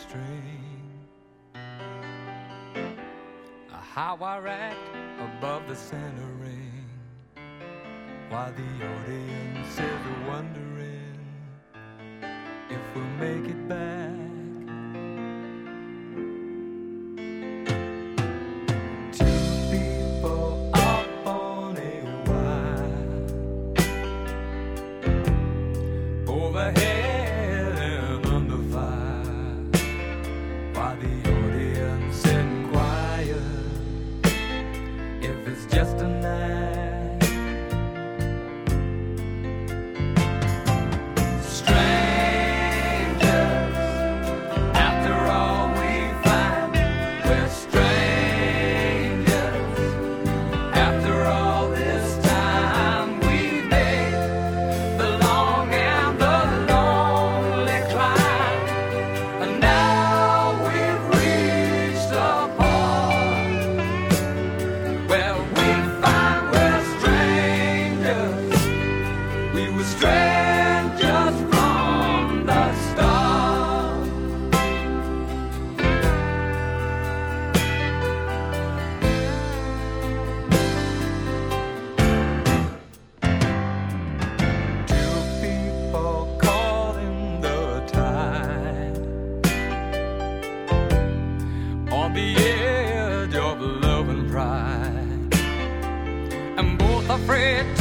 string. How I act above the center ring, while the audience is wondering if we'll make it back. Two people up on a wire, overhead and under fire, while the audience inquires if it's just a night. Strangers from the start. Two people caught in the tide, on the edge of love and pride, and both afraid